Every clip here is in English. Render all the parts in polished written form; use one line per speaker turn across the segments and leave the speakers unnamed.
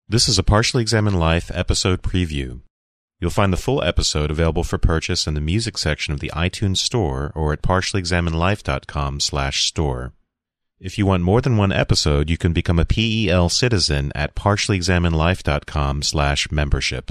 This is a Partially Examined Life episode preview. You'll find the full episode available for purchase in the music section of the iTunes Store or at partiallyexaminedlife.com/store. If you want more than one episode, you can become a PEL citizen at partiallyexaminedlife.com/membership.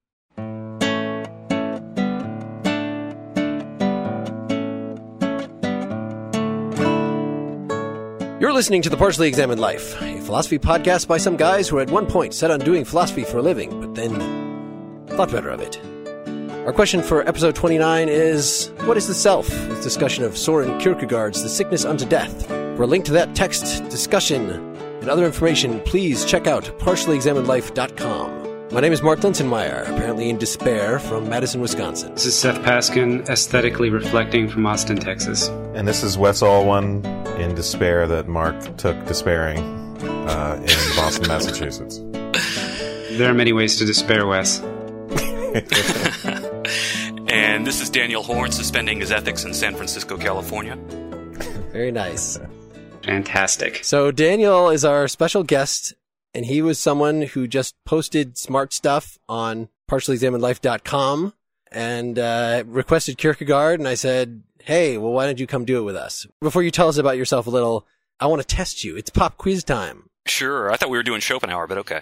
You're listening to The Partially Examined Life, a philosophy podcast by some guys who at one point set on doing philosophy for a living, but then thought better of it. Our question for episode 29 is, what is the self? With discussion of Soren Kierkegaard's The Sickness Unto Death. For a link to that text, discussion, and other information, please check out partiallyexaminedlife.com. My name is Mark Linsenmeyer, apparently in despair from Madison, Wisconsin.
This is Seth Paskin, aesthetically reflecting from Austin, Texas.
And this is Wes Alwan, in despair that Mark took despairing in Boston, Massachusetts.
There are many ways to despair, Wes.
And this is Daniel Horn, suspending his ethics in San Francisco, California.
Very nice.
Fantastic.
So Daniel is our special guest, and he was someone who just posted smart stuff on partiallyexaminedlife.com and requested Kierkegaard, and I said, hey, well, why don't you come do it with us? Before you tell us about yourself a little, I want to test you. It's pop quiz time.
Sure. I thought we were doing Schopenhauer, but okay.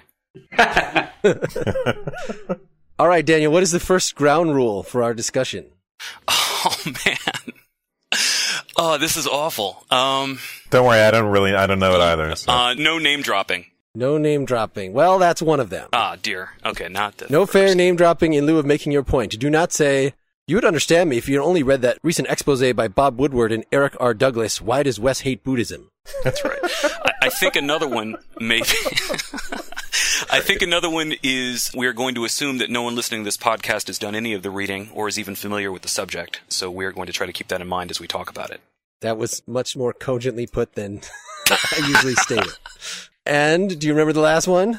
All right, Daniel, what is the first ground rule for our discussion?
Oh, man. Oh, this is awful.
Don't worry, I don't know it either. So.
No name dropping.
No name dropping. Well, that's one of them.
Ah, dear. Okay, not the
No
first.
fair name dropping in lieu of making your point. Do not say, you would understand me if you had only read that recent expose by Bob Woodward and Eric R. Douglas, Why Does Wes Hate Buddhism?
That's right. I think another one, maybe. I think another one is we are going to assume that no one listening to this podcast has done any of the reading or is even familiar with the subject. So we are going to try to keep that in mind as we talk about it.
That was much more cogently put than I usually state it. And do you remember the last one?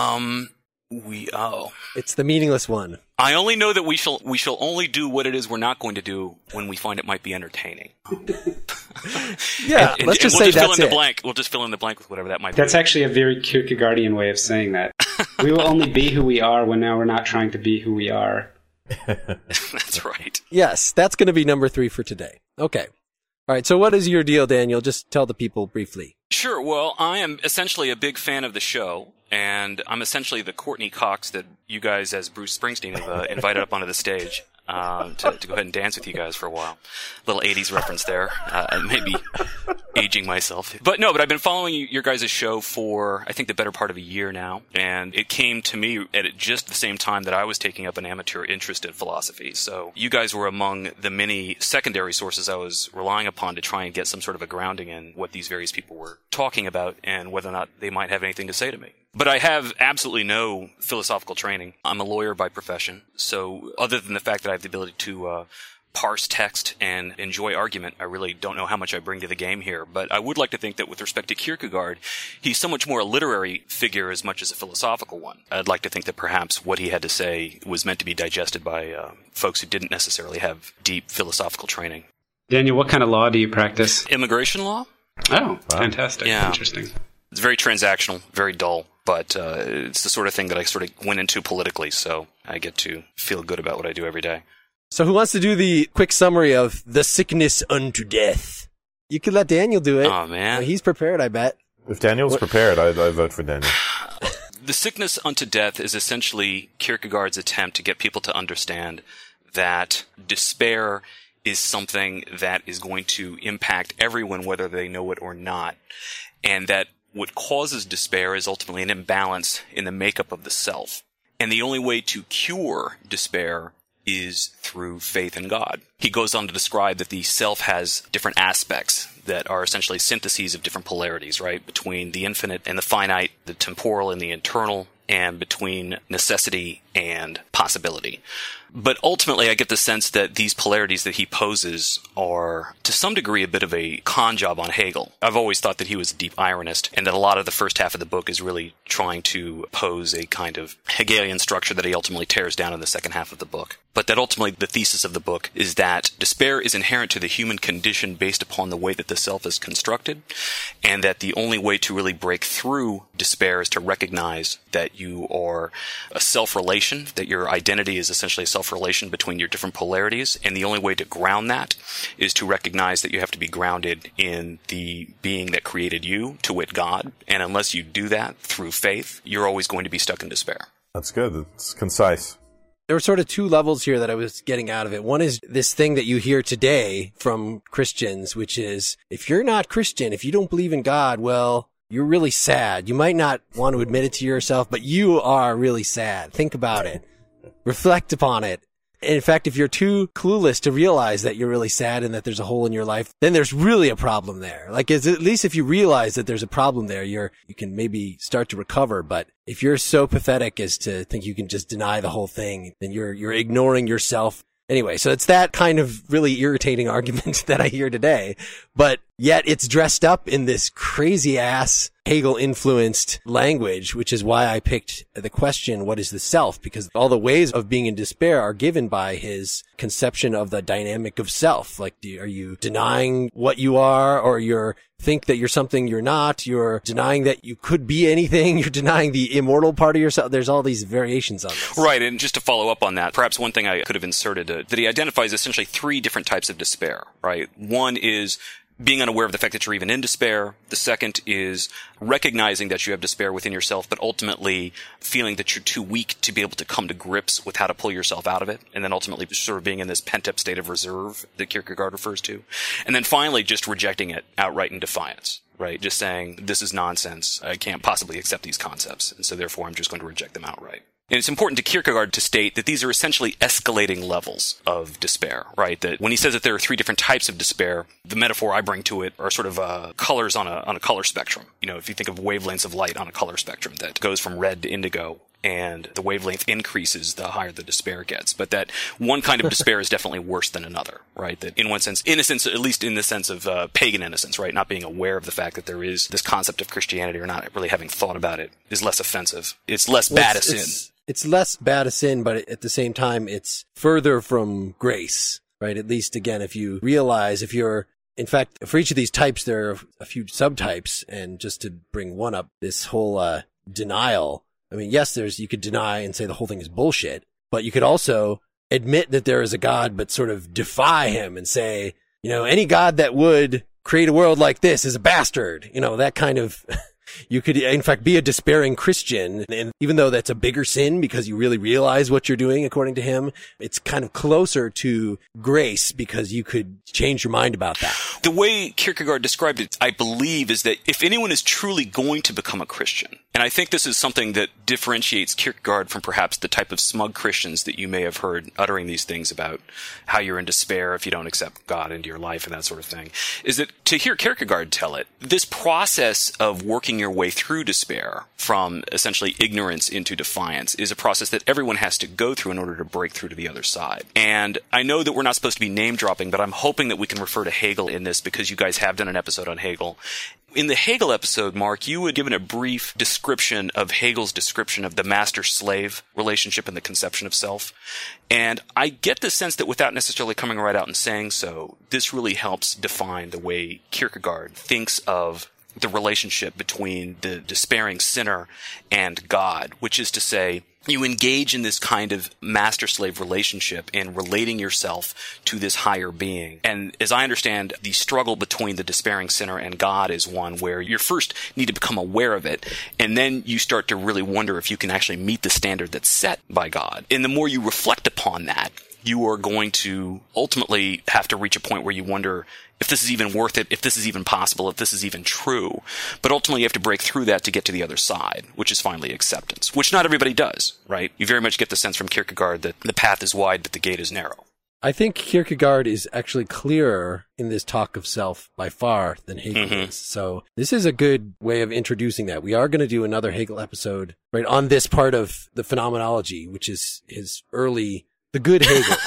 It's the meaningless one.
I only know that we shall only do what it is we're not going to do when we find it might be entertaining.
Yeah, let's just say that's it.
We'll just fill in the blank with whatever that might be.
That's actually a very Kierkegaardian way of saying that. We will only be who we are when now we're not trying to be who we are.
That's right.
Yes, that's going to be number 3 for today. Okay. All right, so what is your deal, Daniel? Just tell the people briefly.
Sure. Well, I am essentially a big fan of the show, and I'm essentially the Courtney Cox that you guys, as Bruce Springsteen, have invited up onto the stage to go ahead and dance with you guys for a while. Little 80s reference there. Maybe aging myself. But I've been following your guys' show for, I think, the better part of a year now, and it came to me at just the same time that I was taking up an amateur interest in philosophy. So you guys were among the many secondary sources I was relying upon to try and get some sort of a grounding in what these various people were talking about and whether or not they might have anything to say to me. But I have absolutely no philosophical training. I'm a lawyer by profession, so other than the fact that I have the ability to parse text and enjoy argument, I really don't know how much I bring to the game here. But I would like to think that with respect to Kierkegaard, he's so much more a literary figure as much as a philosophical one. I'd like to think that perhaps what he had to say was meant to be digested by folks who didn't necessarily have deep philosophical training.
Daniel, what kind of law do you practice?
Immigration law?
Oh, wow. Fantastic.
Yeah.
Interesting.
It's very transactional, very dull. But it's the sort of thing that I sort of went into politically, so I get to feel good about what I do every day.
So who wants to do the quick summary of The Sickness Unto Death? You could let Daniel do it.
Oh, man.
He's prepared, I bet.
If Daniel's prepared, I vote for Daniel.
The Sickness Unto Death is essentially Kierkegaard's attempt to get people to understand that despair is something that is going to impact everyone, whether they know it or not, and that what causes despair is ultimately an imbalance in the makeup of the self. And the only way to cure despair is through faith in God. He goes on to describe that the self has different aspects that are essentially syntheses of different polarities, right? Between the infinite and the finite, the temporal and the eternal, and between necessity and possibility. But ultimately, I get the sense that these polarities that he poses are, to some degree, a bit of a con job on Hegel. I've always thought that he was a deep ironist, and that a lot of the first half of the book is really trying to pose a kind of Hegelian structure that he ultimately tears down in the second half of the book. But that ultimately the thesis of the book is that despair is inherent to the human condition based upon the way that the self is constructed, and that the only way to really break through despair is to recognize that you are a self-relation, that your identity is essentially a self-relation between your different polarities, and the only way to ground that is to recognize that you have to be grounded in the being that created you, to wit God, and unless you do that through faith, you're always going to be stuck in despair.
That's good. It's concise.
There were sort of two levels here that I was getting out of it. One is this thing that you hear today from Christians, which is, if you're not Christian, if you don't believe in God, well, you're really sad. You might not want to admit it to yourself, but you are really sad. Think about it. Reflect upon it. In fact, if you're too clueless to realize that you're really sad and that there's a hole in your life, then there's really a problem there. Like, at least if you realize that there's a problem there, you can maybe start to recover. But if you're so pathetic as to think you can just deny the whole thing, then you're ignoring yourself. Anyway, so it's that kind of really irritating argument that I hear today, but yet it's dressed up in this crazy ass Hegel-influenced language, which is why I picked the question, what is the self? Because all the ways of being in despair are given by his conception of the dynamic of self. Like, are you denying what you are, or you're think that you're something you're not? You're denying that you could be anything. You're denying the immortal part of yourself. There's all these variations on this.
Right, and just to follow up on that, perhaps one thing I could have inserted, that he identifies essentially three different types of despair, right? One is being unaware of the fact that you're even in despair. The second is recognizing that you have despair within yourself, but ultimately feeling that you're too weak to be able to come to grips with how to pull yourself out of it. And then ultimately sort of being in this pent-up state of reserve that Kierkegaard refers to. And then finally just rejecting it outright in defiance, right? Just saying, this is nonsense. I can't possibly accept these concepts. And so therefore I'm just going to reject them outright. And it's important to Kierkegaard to state that these are essentially escalating levels of despair, right? That when he says that there are three different types of despair, the metaphor I bring to it are sort of colors on a color spectrum. You know, if you think of wavelengths of light on a color spectrum that goes from red to indigo, and the wavelength increases the higher the despair gets. But that one kind of despair is definitely worse than another, right? That in one sense, innocence, at least in the sense of pagan innocence, right? Not being aware of the fact that there is this concept of Christianity, or not really having thought about it, is less offensive. It's less bad a sin.
It's less bad a sin, but at the same time, it's further from grace, right? At least, again, if you realize, in fact, for each of these types, there are a few subtypes, and just to bring one up, this whole denial. I mean, yes, you could deny and say the whole thing is bullshit, but you could also admit that there is a God, but sort of defy him and say, you know, any God that would create a world like this is a bastard. You know, that kind of... You could, in fact, be a despairing Christian, and even though that's a bigger sin because you really realize what you're doing, according to him, it's kind of closer to grace because you could change your mind about that.
The way Kierkegaard described it, I believe, is that if anyone is truly going to become a Christian, and I think this is something that differentiates Kierkegaard from perhaps the type of smug Christians that you may have heard uttering these things about how you're in despair if you don't accept God into your life and that sort of thing, is that to hear Kierkegaard tell it, this process of working your way through despair from essentially ignorance into defiance is a process that everyone has to go through in order to break through to the other side. And I know that we're not supposed to be name dropping, but I'm hoping that we can refer to Hegel in this because you guys have done an episode on Hegel. In the Hegel episode, Mark, you had given a brief description of Hegel's description of the master-slave relationship and the conception of self. And I get the sense that without necessarily coming right out and saying so, this really helps define the way Kierkegaard thinks of the relationship between the despairing sinner and God, which is to say, you engage in this kind of master-slave relationship in relating yourself to this higher being. And as I understand, the struggle between the despairing sinner and God is one where you first need to become aware of it, and then you start to really wonder if you can actually meet the standard that's set by God. And the more you reflect upon that, you are going to ultimately have to reach a point where you wonder if this is even worth it, if this is even possible, if this is even true. But ultimately you have to break through that to get to the other side, which is finally acceptance, which not everybody does, right? You very much get the sense from Kierkegaard that the path is wide, but the gate is narrow.
I think Kierkegaard is actually clearer in this talk of self by far than Hegel is. So this is a good way of introducing that. We are going to do another Hegel episode right on this part of the phenomenology, which is his early, the good Hegel.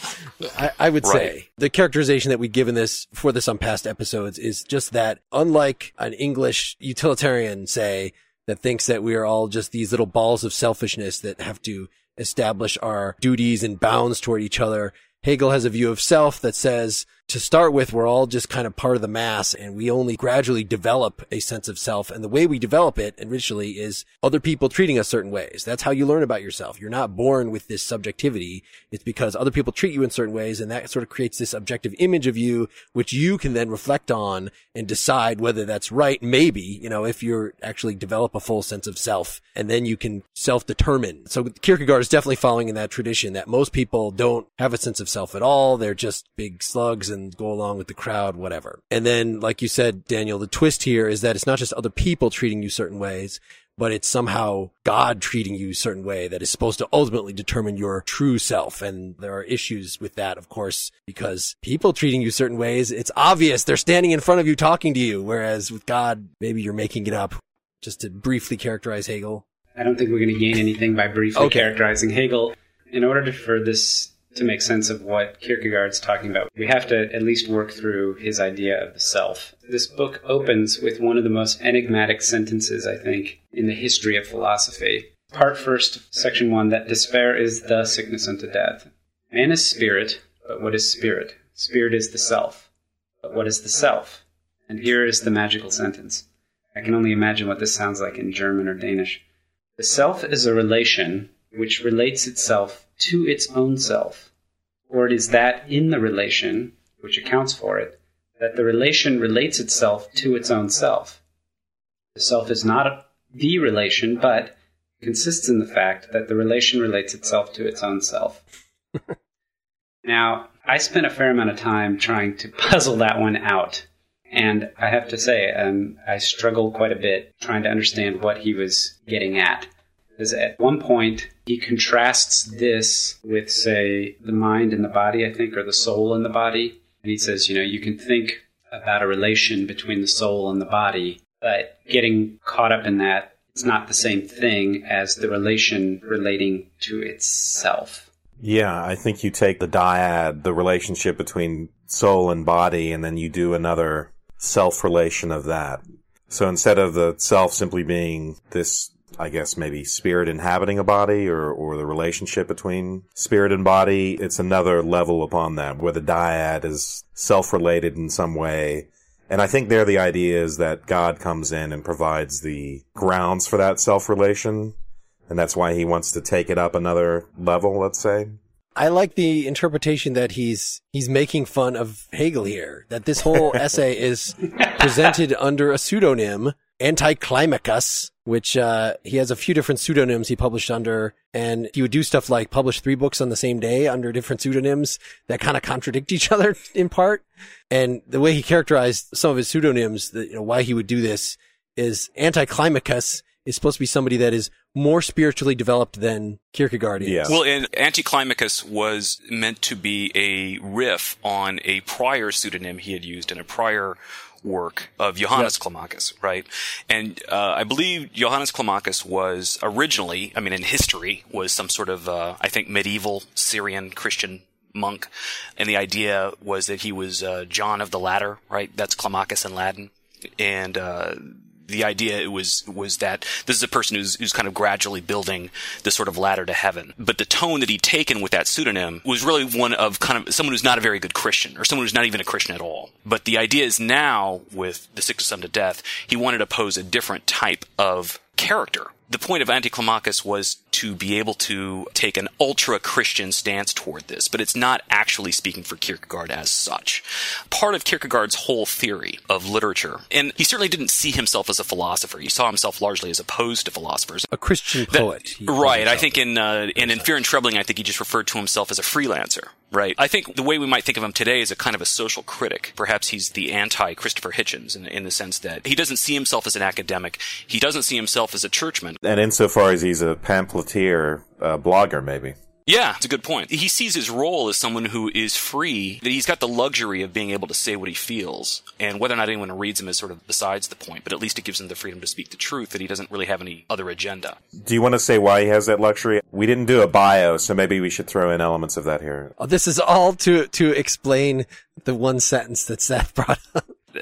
I would say the characterization that we've given this for this on past episodes is just that unlike an English utilitarian, say, that thinks that we are all just these little balls of selfishness that have to establish our duties and bounds toward each other, Hegel has a view of self that says, to start with, we're all just kind of part of the mass, and we only gradually develop a sense of self. And the way we develop it initially is other people treating us certain ways. That's how you learn about yourself. You're not born with this subjectivity. It's because other people treat you in certain ways, and that sort of creates this objective image of you, which you can then reflect on and decide whether that's right. Maybe, if you actually develop a full sense of self, and then you can self-determine. So Kierkegaard is definitely following in that tradition that most people don't have a sense of self at all. They're just big slugs and go along with the crowd, whatever. And then, like you said, Daniel, the twist here is that it's not just other people treating you certain ways, but it's somehow God treating you a certain way that is supposed to ultimately determine your true self. And there are issues with that, of course, because people treating you certain ways, it's obvious they're standing in front of you talking to you. Whereas with God, maybe you're making it up. Just to briefly characterize Hegel.
I don't think we're going to gain anything by briefly characterizing Hegel. In order for this to make sense of what Kierkegaard's talking about, we have to at least work through his idea of the self. This book opens with one of the most enigmatic sentences, I think, in the history of philosophy. Part first, section 1, that despair is the sickness unto death. Man is spirit, but what is spirit? Spirit is the self. But what is the self? And here is the magical sentence. I can only imagine what this sounds like in German or Danish. The self is a relation which relates itself to its own self, or it is that in the relation, which accounts for it, that the relation relates itself to its own self. The self is not the relation, but consists in the fact that the relation relates itself to its own self. Now, I spent a fair amount of time trying to puzzle that one out, and I have to say, I struggled quite a bit trying to understand what he was getting at. Because at one point, he contrasts this with, say, the mind and the body, I think, or the soul and the body. And he says, you can think about a relation between the soul and the body, but getting caught up in that, it's not the same thing as the relation relating to itself.
Yeah, I think you take the dyad, the relationship between soul and body, and then you do another self-relation of that. So instead of the self simply being this, I guess, maybe spirit inhabiting a body or the relationship between spirit and body, it's another level upon that, where the dyad is self-related in some way. And I think there the idea is that God comes in and provides the grounds for that self-relation, and that's why he wants to take it up another level, let's say.
I like the interpretation that he's making fun of Hegel here, that this whole essay is presented under a pseudonym, Anticlimacus, which he has a few different pseudonyms he published under, and he would do stuff like publish 3 books on the same day under different pseudonyms that kind of contradict each other in part. And the way he characterized some of his pseudonyms, why he would do this, is Anticlimacus is supposed to be somebody that is more spiritually developed than Kierkegaard is.
Yeah.
Well, and Anticlimacus was meant to be a riff on a prior pseudonym he had used in a prior work of Johannes Climacus, right? And I believe Johannes Climacus was originally, in history, was some sort of, I think, medieval Syrian Christian monk. And the idea was that he was John of the Ladder, right? That's Climacus in Latin. And the idea was that this is a person who's kind of gradually building this sort of ladder to heaven. But the tone that he'd taken with that pseudonym was really one of kind of someone who's not a very good Christian, or someone who's not even a Christian at all. But the idea is now, with the sickness unto death, he wanted to pose a different type of character. The point of Anticlimacus was to be able to take an ultra-Christian stance toward this, but it's not actually speaking for Kierkegaard as such. Part of Kierkegaard's whole theory of literature, and he certainly didn't see himself as a philosopher. He saw himself largely as opposed to philosophers.
A Christian poet.
Right. I think in Fear and Trembling, I think he just referred to himself as a freelancer. Right. I think the way we might think of him today is a kind of a social critic. Perhaps he's the anti-Christopher Hitchens in the sense that he doesn't see himself as an academic. He doesn't see himself as a churchman.
And insofar as he's a pamphleteer, blogger maybe.
Yeah, it's a good point. He sees his role as someone who is free, that he's got the luxury of being able to say what he feels, and whether or not anyone reads him is sort of besides the point, but at least it gives him the freedom to speak the truth, that he doesn't really have any other agenda.
Do you want to say why he has that luxury? We didn't do a bio, so maybe we should throw in elements of that here.
Oh, this is all to explain the one sentence that Seth brought up.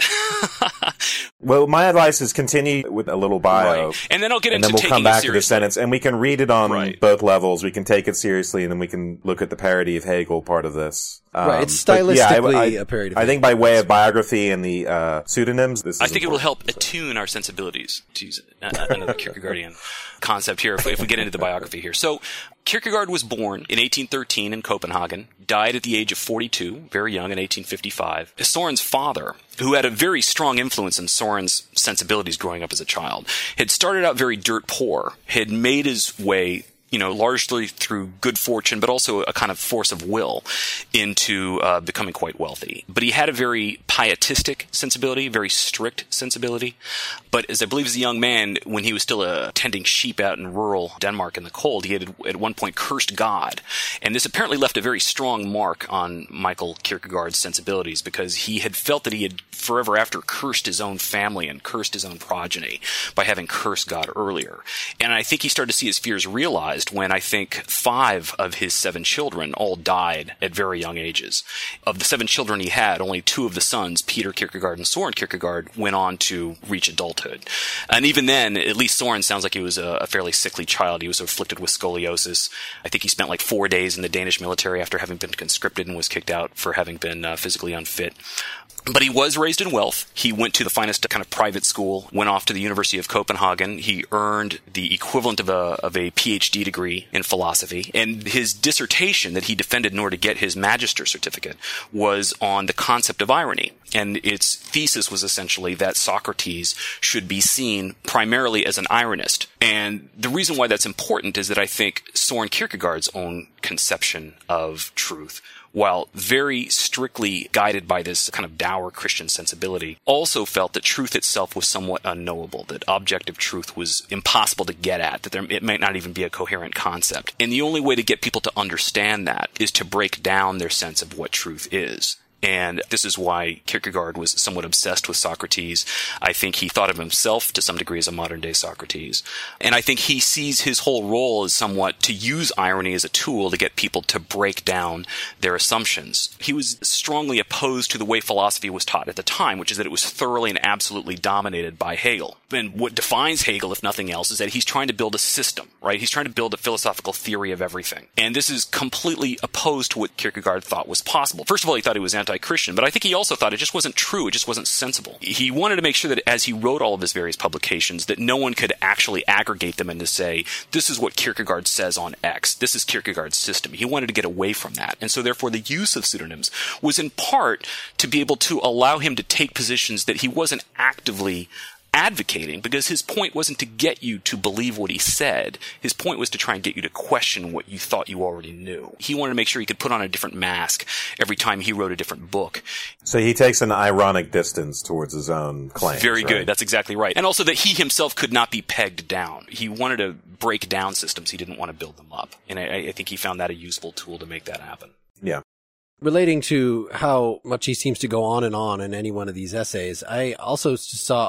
Well, my advice is continue with a little bio.
Right. And then I'll get into
and then we'll come back to the sentence, and we can read it on both levels. We can take it seriously, and then we can look at the parody of Hegel part of this.
Right, it's stylistically a parody of Hegel.
I think by way of biography and the pseudonyms, this is
I think
important.
it will help attune our sensibilities, to use another Kierkegaardian concept here, if we get into the biography here. So, Kierkegaard was born in 1813 in Copenhagen, died at the age of 42, very young, in 1855. Soren's father, who had a very strong influence in Soren's sensibilities growing up as a child, had started out very dirt poor, had made his way, largely through good fortune, but also a kind of force of will into becoming quite wealthy. But he had a very pietistic sensibility, very strict sensibility. But as I believe as a young man, when he was still tending sheep out in rural Denmark in the cold, he had at one point cursed God. And this apparently left a very strong mark on Michael Kierkegaard's sensibilities, because he had felt that he had forever after cursed his own family and cursed his own progeny by having cursed God earlier. And I think he started to see his fears realized when I think 5 of his 7 children all died at very young ages. Of the 7 children he had, only 2 of the sons, Peter Kierkegaard and Soren Kierkegaard, went on to reach adulthood. And even then, at least Soren sounds like he was a fairly sickly child. He was afflicted with scoliosis. I think he spent like 4 days in the Danish military after having been conscripted and was kicked out for having been physically unfit. But he was raised in wealth. He went to the finest kind of private school, went off to the University of Copenhagen. He earned the equivalent of a PhD degree in philosophy. And his dissertation that he defended in order to get his magister certificate was on the concept of irony. And its thesis was essentially that Socrates should be seen primarily as an ironist. And the reason why that's important is that I think Soren Kierkegaard's own conception of truth, while very strictly guided by this kind of dour Christian sensibility, also felt that truth itself was somewhat unknowable, that objective truth was impossible to get at, that it might not even be a coherent concept. And the only way to get people to understand that is to break down their sense of what truth is. And this is why Kierkegaard was somewhat obsessed with Socrates. I think he thought of himself to some degree as a modern-day Socrates. And I think he sees his whole role as somewhat to use irony as a tool to get people to break down their assumptions. He was strongly opposed to the way philosophy was taught at the time, which is that it was thoroughly and absolutely dominated by Hegel. And what defines Hegel, if nothing else, is that he's trying to build a system, right? He's trying to build a philosophical theory of everything. And this is completely opposed to what Kierkegaard thought was possible. First of all, he thought he was anti-Christian, but I think he also thought it just wasn't true. It just wasn't sensible. He wanted to make sure that as he wrote all of his various publications, that no one could actually aggregate them and to say, this is what Kierkegaard says on X. This is Kierkegaard's system. He wanted to get away from that. And so therefore the use of pseudonyms was in part to be able to allow him to take positions that he wasn't actively advocating, because his point wasn't to get you to believe what he said. His point was to try and get you to question what you thought you already knew. He wanted to make sure he could put on a different mask every time he wrote a different book.
So he takes an ironic distance towards his own claims.
Very good.
Right?
That's exactly right. And also that he himself could not be pegged down. He wanted to break down systems. He didn't want to build them up. And I think he found that a useful tool to make that happen.
Yeah.
Relating to how much he seems to go on in any one of these essays, I also saw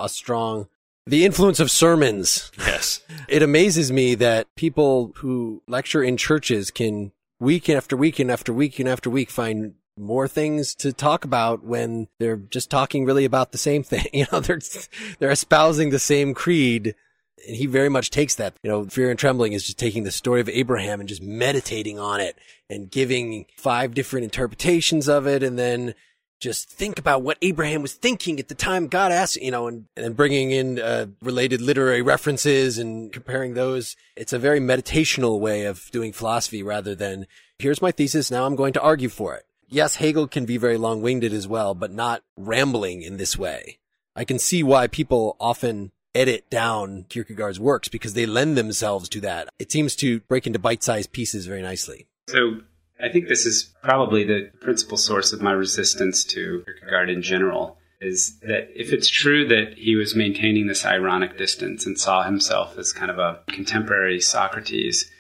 the influence of sermons.
Yes.
It amazes me that people who lecture in churches can week after week and after week and after week find more things to talk about when they're just talking really about the same thing. They're espousing the same creed. And he very much takes that. Fear and Trembling is just taking the story of Abraham and just meditating on it and giving 5 different interpretations of it, and then just think about what Abraham was thinking at the time God asked, and then bringing in related literary references and comparing those. It's a very meditational way of doing philosophy rather than, here's my thesis, now I'm going to argue for it. Yes, Hegel can be very long-winded as well, but not rambling in this way. I can see why people often edit down Kierkegaard's works, because they lend themselves to that. It seems to break into bite-sized pieces very nicely.
So I think this is probably the principal source of my resistance to Kierkegaard in general, is that if it's true that he was maintaining this ironic distance and saw himself as kind of a contemporary Socrates,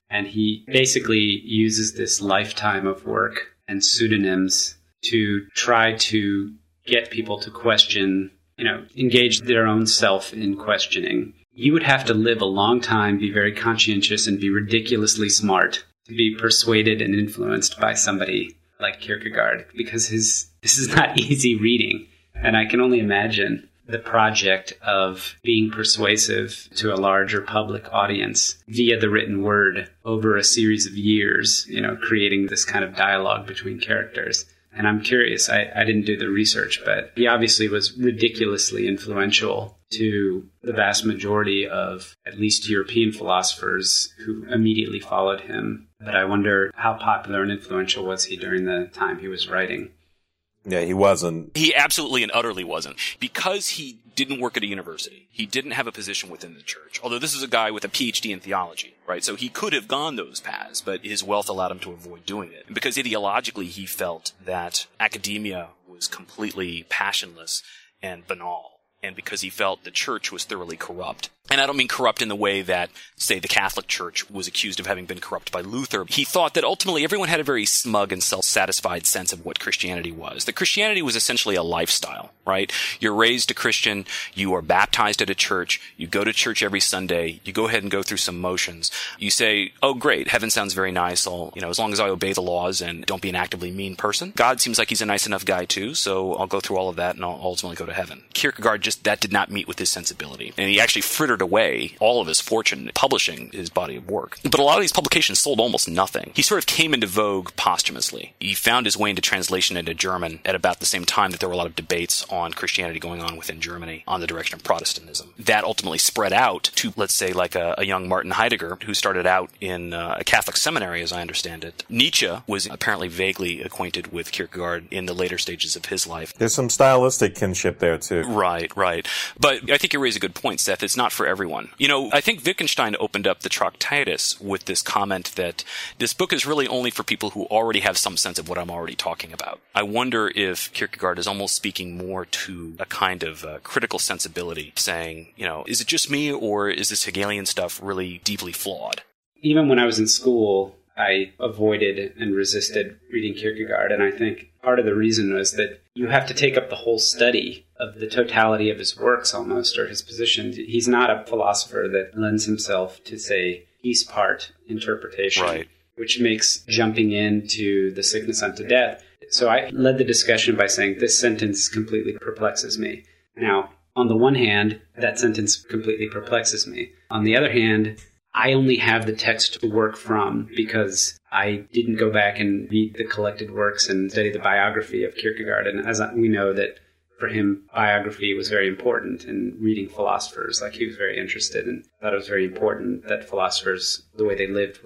And he basically uses this lifetime of work and pseudonyms to try to get people to question, engage their own self in questioning. You would have to live a long time, be very conscientious, and be ridiculously smart to be persuaded and influenced by somebody like Kierkegaard, because this is not easy reading. And I can only imagine the project of being persuasive to a larger public audience via the written word over a series of years, creating this kind of dialogue between characters. And I'm curious, I didn't do the research, but he obviously was ridiculously influential to the vast majority of at least European philosophers who immediately followed him. But I wonder how popular and influential was he during the time he was writing?
Yeah, he wasn't.
He absolutely and utterly wasn't. Because he didn't work at a university, he didn't have a position within the church. Although this is a guy with a PhD in theology, right? So he could have gone those paths, but his wealth allowed him to avoid doing it. And because ideologically he felt that academia was completely passionless and banal. And because he felt the church was thoroughly corrupt. And I don't mean corrupt in the way that, say, the Catholic Church was accused of having been corrupt by Luther. He thought that ultimately everyone had a very smug and self-satisfied sense of what Christianity was. That Christianity was essentially a lifestyle, right? You're raised a Christian, you are baptized at a church, you go to church every Sunday, you go ahead and go through some motions. You say, oh great, heaven sounds very nice, as long as I obey the laws and don't be an actively mean person. God seems like he's a nice enough guy too, so I'll go through all of that and I'll ultimately go to heaven. Kierkegaard that did not meet with his sensibility. And he actually frittered away all of his fortune publishing his body of work. But a lot of these publications sold almost nothing. He sort of came into vogue posthumously. He found his way into translation into German at about the same time that there were a lot of debates on Christianity going on within Germany on the direction of Protestantism. That ultimately spread out to, let's say, like a young Martin Heidegger, who started out in a Catholic seminary, as I understand it. Nietzsche was apparently vaguely acquainted with Kierkegaard in the later stages of his life.
There's some stylistic kinship there, too.
Right. But I think you raise a good point, Seth. It's not for everyone. I think Wittgenstein opened up the Tractatus with this comment that this book is really only for people who already have some sense of what I'm already talking about. I wonder if Kierkegaard is almost speaking more to a kind of critical sensibility, saying, is it just me or is this Hegelian stuff really deeply flawed?
Even when I was in school, I avoided and resisted reading Kierkegaard, and I think part of the reason was that you have to take up the whole study of the totality of his works almost, or his positions. He's not a philosopher that lends himself to, say, piece part interpretation,
right,
which makes jumping into the sickness unto death. So I led the discussion by saying this sentence completely perplexes me. Now, on the one hand, that sentence completely perplexes me. On the other hand, I only have the text to work from because I didn't go back and read the collected works and study the biography of Kierkegaard. And as we know that for him, biography was very important, and reading philosophers, he was very interested and thought it was very important that philosophers, the way they lived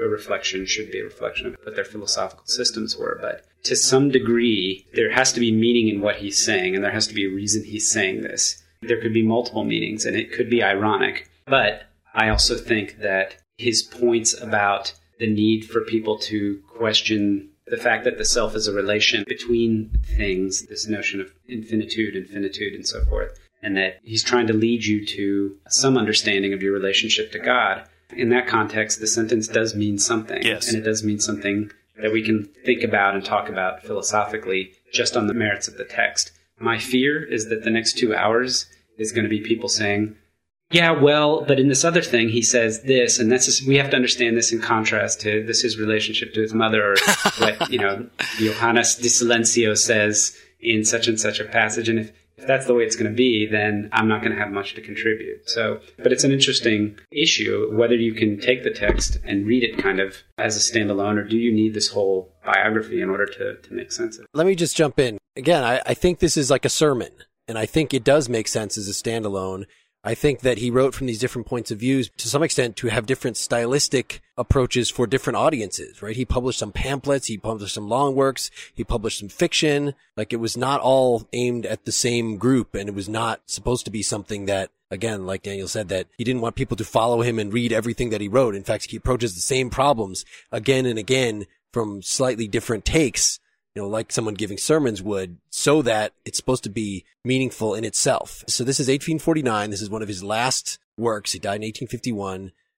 should be a reflection of what their philosophical systems were. But to some degree, there has to be meaning in what he's saying, and there has to be a reason he's saying this. There could be multiple meanings, and it could be ironic. But I also think that his points about the need for people to question the fact that the self is a relation between things, this notion of infinitude, and so forth, and that he's trying to lead you to some understanding of your relationship to God. In that context, the sentence does mean something.
Yes.
And it does mean something that we can think about and talk about philosophically just on the merits of the text. My fear is that the next 2 hours is going to be people saying, yeah, well, but in this other thing, he says this, and we have to understand this in contrast to his relationship to his mother, or what, Johannes de Silencio says in such and such a passage. And if that's the way it's going to be, then I'm not going to have much to contribute. But it's an interesting issue, whether you can take the text and read it kind of as a standalone, or do you need this whole biography in order to make sense of it?
Let me just jump in. Again, I think this is like a sermon, and I think it does make sense as a standalone. I think that he wrote from these different points of views to some extent to have different stylistic approaches for different audiences, right? He published some pamphlets, he published some long works, he published some fiction. It was not all aimed at the same group, and it was not supposed to be something that, again, like Daniel said, that he didn't want people to follow him and read everything that he wrote. In fact, he approaches the same problems again and again from slightly different takes, like someone giving sermons would, so that it's supposed to be meaningful in itself. So this is 1849. This is one of his last works. He died in 1851.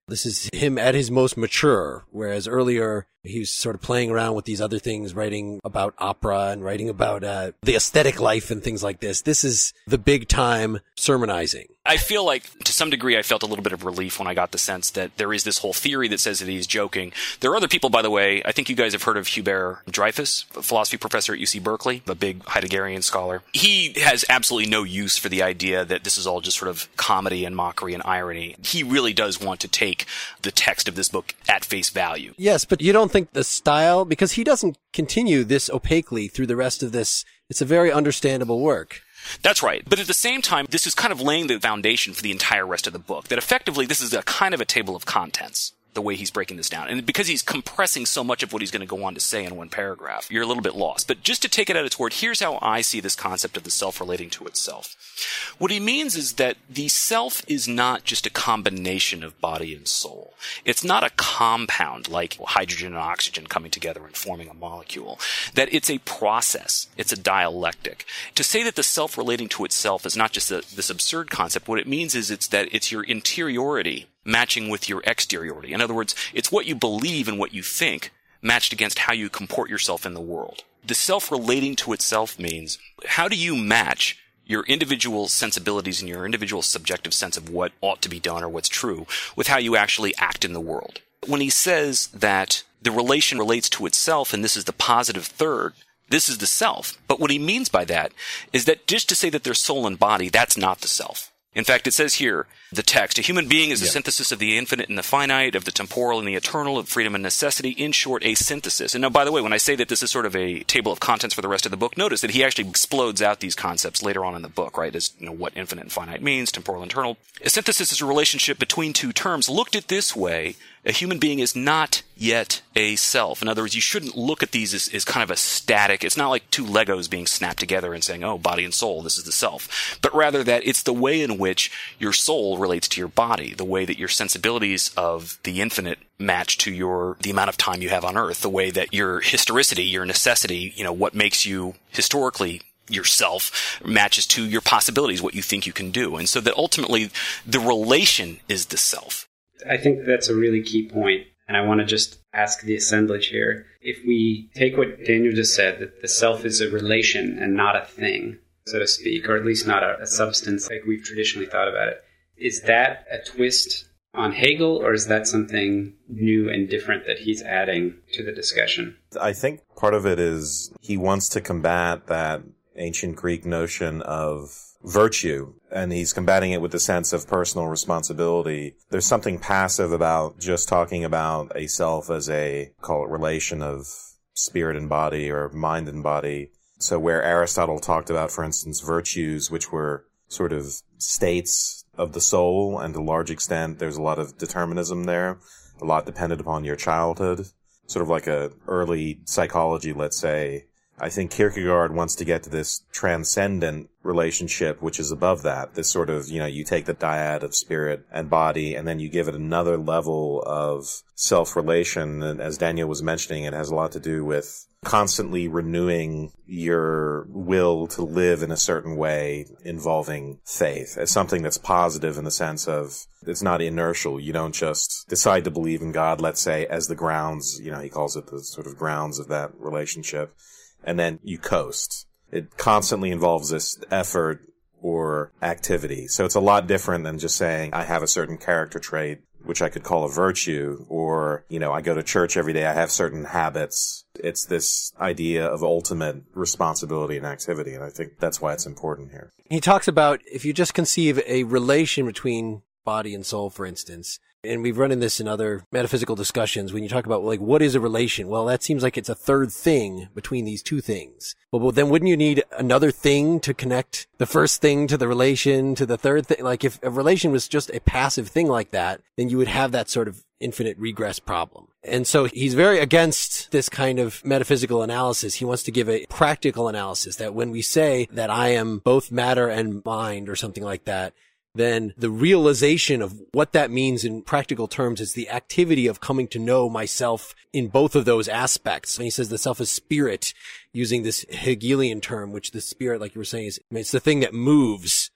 This is him at his most mature, whereas earlier he was sort of playing around with these other things, writing about opera and writing about the aesthetic life and things like this. This is the big time sermonizing.
I feel like, to some degree, I felt a little bit of relief when I got the sense that there is this whole theory that says that he's joking. There are other people, by the way. I think you guys have heard of Hubert Dreyfus, a philosophy professor at UC Berkeley, a big Heideggerian scholar. He has absolutely no use for the idea that this is all just sort of comedy and mockery and irony. He really does want to take the text of this book at face value.
Yes, but you don't think the style, because he doesn't continue this opaquely through the rest of this. It's a very understandable work.
That's right. But at the same time, this is kind of laying the foundation for the entire rest of the book. That effectively, this is a kind of a table of contents, the way he's breaking this down. And because he's compressing so much of what he's going to go on to say in one paragraph, you're a little bit lost. But just to take it at its word, here's how I see this concept of the self relating to itself. What he means is that the self is not just a combination of body and soul. It's not a compound like hydrogen and oxygen coming together and forming a molecule. That it's a process. It's a dialectic. To say that the self relating to itself is not just this absurd concept, what it means is it's your interiority matching with your exteriority. In other words, it's what you believe and what you think matched against how you comport yourself in the world. The self relating to itself means, how do you match your individual sensibilities and your individual subjective sense of what ought to be done or what's true with how you actually act in the world? When he says that the relation relates to itself, and this is the positive third, this is the self. But what he means by that is that just to say that there's soul and body, that's not the self. In fact, it says here, the text, a human being is a synthesis of the infinite and the finite, of the temporal and the eternal, of freedom and necessity, in short, a synthesis. And now, by the way, when I say that this is sort of a table of contents for the rest of the book, notice that he actually explodes out these concepts later on in the book, right, as what infinite and finite means, temporal and eternal. A synthesis is a relationship between two terms. Looked at this way, a human being is not yet a self. In other words, you shouldn't look at these as kind of a static. It's not like two Legos being snapped together and saying, oh, body and soul, this is the self. But rather that it's the way in which your soul relates to your body, the way that your sensibilities of the infinite match to the amount of time you have on earth, the way that your historicity, your necessity, what makes you historically yourself matches to your possibilities, what you think you can do. And so that ultimately the relation is the self.
I think that's a really key point, and I want to just ask the assemblage here. If we take what Daniel just said, that the self is a relation and not a thing, so to speak, or at least not a substance like we've traditionally thought about it, is that a twist on Hegel, or is that something new and different that he's adding to the discussion?
I think part of it is he wants to combat that ancient Greek notion of virtue, and he's combating it with the sense of personal responsibility. There's something passive about just talking about a self as call it relation of spirit and body or mind and body. So where Aristotle talked about, for instance, virtues, which were sort of states of the soul, and to a large extent there's a lot of determinism there, a lot dependent upon your childhood, sort of like a early psychology, let's say. I think Kierkegaard wants to get to this transcendent relationship, which is above that. This sort of, you take the dyad of spirit and body, and then you give it another level of self-relation. And as Daniel was mentioning, it has a lot to do with constantly renewing your will to live in a certain way involving faith as something that's positive in the sense of it's not inertial. You don't just decide to believe in God, let's say, as the grounds, he calls it the sort of grounds of that relationship. And then you coast. It constantly involves this effort or activity. So it's a lot different than just saying, I have a certain character trait, which I could call a virtue, or, I go to church every day, I have certain habits. It's this idea of ultimate responsibility and activity, and I think that's why it's important here.
He talks about if you just conceive a relation between body and soul, for instance, and we've run in this in other metaphysical discussions, when you talk about, what is a relation? Well, that seems like it's a third thing between these two things. Well, then wouldn't you need another thing to connect the first thing to the relation to the third thing? Like, if a relation was just a passive thing like that, then you would have that sort of infinite regress problem. And so he's very against this kind of metaphysical analysis. He wants to give a practical analysis, that when we say that I am both matter and mind or something like that, then the realization of what that means in practical terms is the activity of coming to know myself in both of those aspects. And he says the self is spirit, using this Hegelian term, which the spirit, like you were saying, it's the thing that moves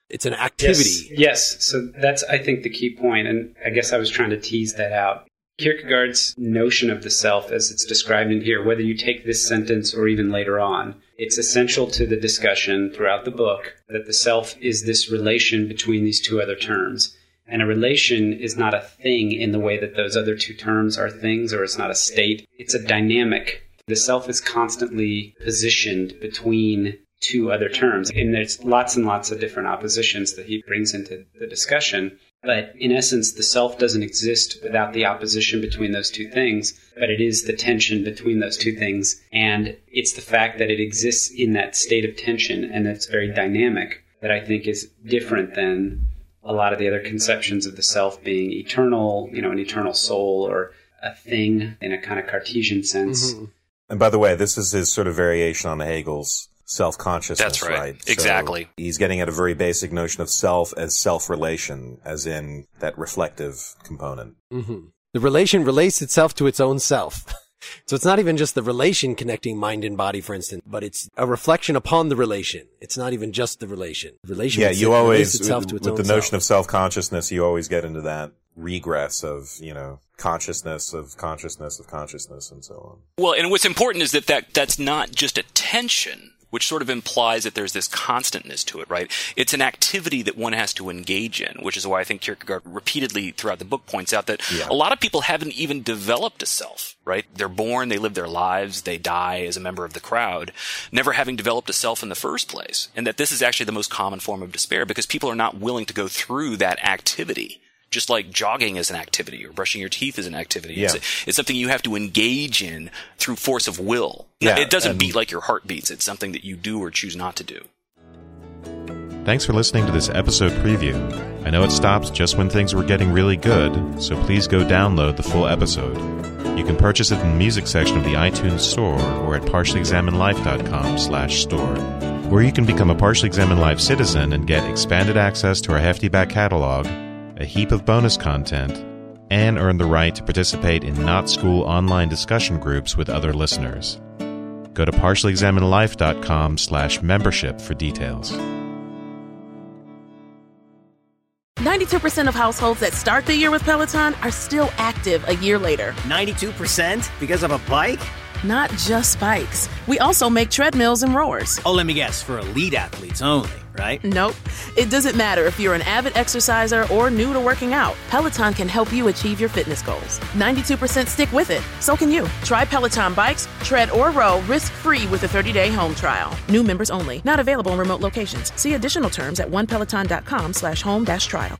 It's an activity.
Yes. So that's, I think, the key point. And I guess I was trying to tease that out. Kierkegaard's notion of the self, as it's described in here, whether you take this sentence or even later on, it's essential to the discussion throughout the book that the self is this relation between these two other terms. And a relation is not a thing in the way that those other two terms are things, or it's not a state. It's a dynamic. The self is constantly positioned between two other terms. And there's lots and lots of different oppositions that he brings into the discussion. But in essence, the self doesn't exist without the opposition between those two things, but it is the tension between those two things. And it's the fact that it exists in that state of tension and it's very dynamic that I think is different than a lot of the other conceptions of the self being eternal, an eternal soul or a thing in a kind of Cartesian sense.
Mm-hmm. And by the way, this is his sort of variation on Hegel's self-consciousness,
That's right? Exactly.
So he's getting at a very basic notion of self as self-relation, as in that reflective component.
Mm-hmm. The relation relates itself to its own self. So it's not even just the relation connecting mind and body, for instance, but it's a reflection upon the relation. It's not even just the relation. The relation
you always,
itself to its own
with the notion of self-consciousness, you always get into that regress of, consciousness of consciousness of consciousness and so on.
Well, and what's important is that's not just a tension, which sort of implies that there's this constantness to it, right? It's an activity that one has to engage in, which is why I think Kierkegaard repeatedly throughout the book points out that a lot of people haven't even developed a self, right? They're born, they live their lives, they die as a member of the crowd, never having developed a self in the first place. And that this is actually the most common form of despair because people are not willing to go through that activity. Just like jogging is an activity or brushing your teeth is an activity.
Yeah.
It's something you have to engage in through force of will.
Yeah,
it doesn't beat like your heart beats. It's something that you do or choose not to do.
Thanks for listening to this episode preview. I know it stops just when things were getting really good, so please go download the full episode. You can purchase it in the music section of the iTunes Store or at partiallyexaminedlife.com/store, where you can become a Partially Examined Life citizen and get expanded access to our hefty back catalog, a heap of bonus content, and earn the right to participate in not-school online discussion groups with other listeners. Go to partiallyexaminedlife.com/membership for details.
92% of households that start the year with Peloton are still active a year later.
92% because of a bike?
Not just bikes. We also make treadmills and rowers.
Oh, let me guess, for elite athletes only, right?
Nope. It doesn't matter if you're an avid exerciser or new to working out. Peloton can help you achieve your fitness goals. 92% stick with it. So can you. Try Peloton bikes, tread, or row risk-free with a 30-day home trial. New members only. Not available in remote locations. See additional terms at onepeloton.com/home-trial.